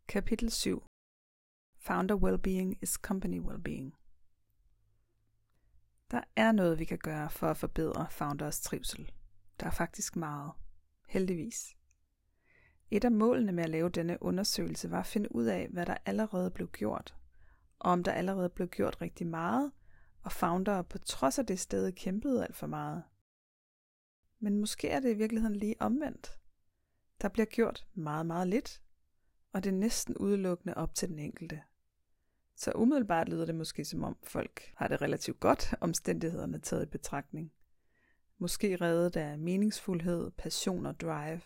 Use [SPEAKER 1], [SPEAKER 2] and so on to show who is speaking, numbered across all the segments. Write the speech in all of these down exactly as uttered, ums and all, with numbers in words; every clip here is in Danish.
[SPEAKER 1] Kapitel syv. Founder Wellbeing is Company Wellbeing. Der er noget, vi kan gøre for at forbedre founders trivsel. Der er faktisk meget. Heldigvis. Et af målene med at lave denne undersøgelse var at finde ud af, hvad der allerede blev gjort, og om der allerede blev gjort rigtig meget, og founder på trods af det stadig kæmpede alt for meget. Men måske er det i virkeligheden lige omvendt. Der bliver gjort meget, meget lidt, og det er næsten udelukkende op til den enkelte. Så umiddelbart lyder det måske som om folk har det relativt godt, omstændighederne taget i betragtning. Måske reddet af meningsfuldhed, passion og drive.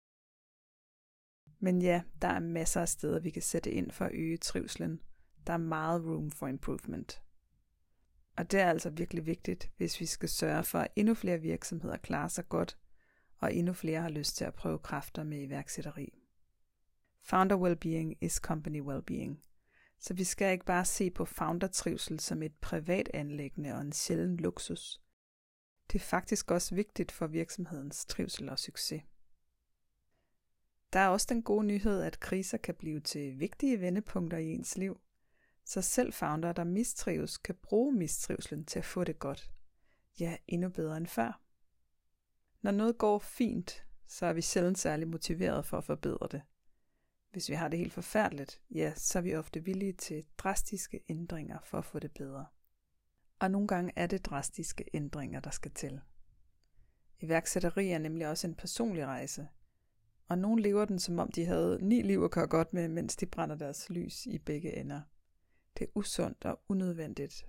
[SPEAKER 1] Men ja, der er masser af steder, vi kan sætte ind for at øge trivslen. Der er meget room for improvement. Og det er altså virkelig vigtigt, hvis vi skal sørge for, at endnu flere virksomheder klarer sig godt, og endnu flere har lyst til at prøve kræfter med iværksætteri. Founder Wellbeing is Company Wellbeing. Så vi skal ikke bare se på foundertrivsel som et privat anliggende og en sjælden luksus. Det er faktisk også vigtigt for virksomhedens trivsel og succes. Der er også den gode nyhed, at kriser kan blive til vigtige vendepunkter i ens liv, så selv founder, der mistrives, kan bruge mistrivslen til at få det godt. Ja, endnu bedre end før. Når noget går fint, så er vi sjældent særlig motiveret for at forbedre det. Hvis vi har det helt forfærdeligt, ja, så er vi ofte villige til drastiske ændringer for at få det bedre. Og nogle gange er det drastiske ændringer, der skal til. Iværksætteri er nemlig også en personlig rejse, og nogle lever den, som om de havde ni liv at gøre godt med, mens de brænder deres lys i begge ender. Det er usundt og unødvendigt.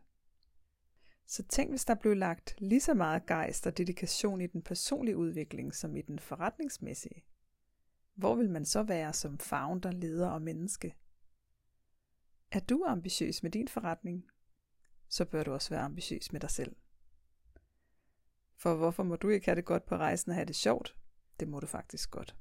[SPEAKER 1] Så tænk, hvis der blev lagt lige så meget gejst og dedikation i den personlige udvikling, som i den forretningsmæssige. Hvor vil man så være som founder, leder og menneske? Er du ambitiøs med din forretning? Så bør du også være ambitiøs med dig selv. For hvorfor må du ikke have det godt på rejsen og have det sjovt? Det må du faktisk godt.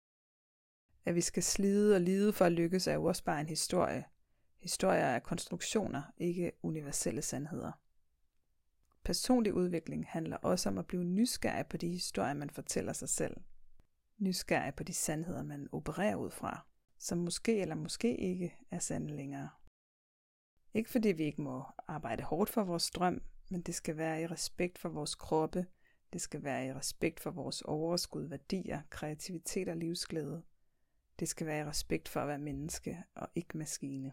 [SPEAKER 1] At vi skal slide og lide for at lykkes er jo også bare en historie. Historier er konstruktioner, ikke universelle sandheder. Personlig udvikling handler også om at blive nysgerrig på de historier, man fortæller sig selv. Nysgerrig på de sandheder, man opererer ud fra, som måske eller måske ikke er sande længere. Ikke fordi vi ikke må arbejde hårdt for vores drøm, men det skal være i respekt for vores kroppe, det skal være i respekt for vores overskud, værdier, kreativitet og livsglæde. Det skal være i respekt for at være menneske og ikke maskine.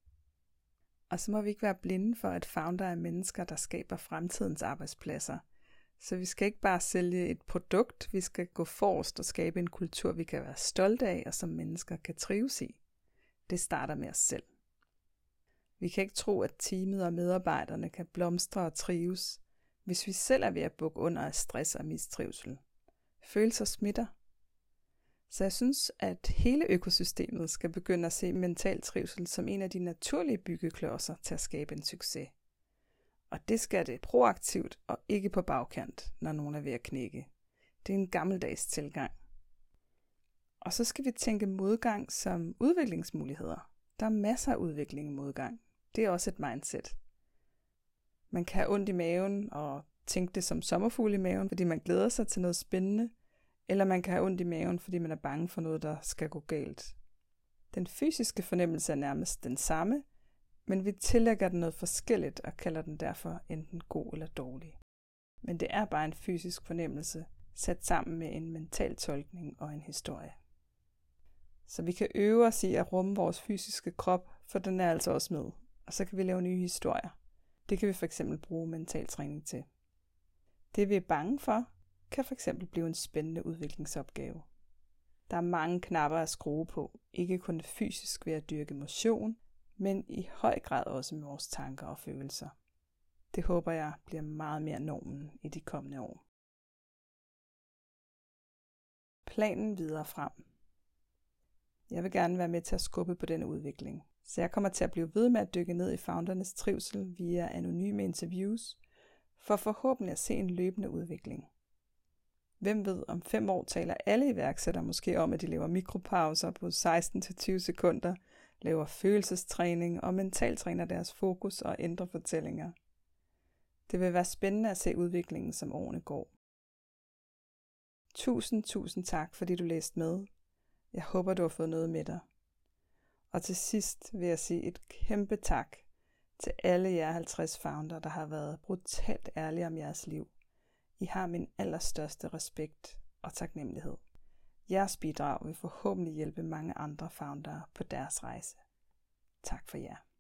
[SPEAKER 1] Og så må vi ikke være blinde for, at founder er mennesker, der skaber fremtidens arbejdspladser. Så vi skal ikke bare sælge et produkt, vi skal gå forrest og skabe en kultur, vi kan være stolte af, og som mennesker kan trives i. Det starter med os selv. Vi kan ikke tro, at teamet og medarbejderne kan blomstre og trives, hvis vi selv er ved at bukke under af stress og mistrivsel. Følelser smitter. Så jeg synes, at hele økosystemet skal begynde at se mental trivsel som en af de naturlige byggeklodser til at skabe en succes. Og det skal det proaktivt og ikke på bagkant, når nogen er ved at knække. Det er en gammeldags tilgang. Og så skal vi tænke modgang som udviklingsmuligheder. Der er masser af udvikling i modgang. Det er også et mindset. Man kan have ondt i maven og tænke det som sommerfugle i maven, fordi man glæder sig til noget spændende. Eller man kan have ondt i maven, fordi man er bange for noget, der skal gå galt. Den fysiske fornemmelse er nærmest den samme, men vi tillægger den noget forskelligt og kalder den derfor enten god eller dårlig. Men det er bare en fysisk fornemmelse, sat sammen med en mental tolkning og en historie. Så vi kan øve os i at rumme vores fysiske krop, for den er altså også med. Og så kan vi lave nye historier. Det kan vi for eksempel bruge mental træning til. Det vi er bange for, kan for eksempel blive en spændende udviklingsopgave. Der er mange knapper at skrue på, ikke kun fysisk ved at dyrke motion, men i høj grad også med vores tanker og følelser. Det håber jeg bliver meget mere normen i de kommende år. Planen videre frem. Jeg vil gerne være med til at skubbe på denne udvikling, så jeg kommer til at blive ved med at dykke ned i foundernes trivsel via anonyme interviews, for forhåbentlig at se en løbende udvikling. Hvem ved, om fem år taler alle iværksættere måske om, at de laver mikropauser på seksten til tyve sekunder, laver følelsestræning og mentaltræner deres fokus og ændrer fortællinger. Det vil være spændende at se udviklingen, som årene går. Tusind, tusind tak, fordi du læste med. Jeg håber, du har fået noget med dig. Og til sidst vil jeg sige et kæmpe tak til alle jer halvtreds founder, der har været brutalt ærlige om jeres liv. I har min allerstørste respekt og taknemmelighed. Jeres bidrag vil forhåbentlig hjælpe mange andre foundere på deres rejse. Tak for jer.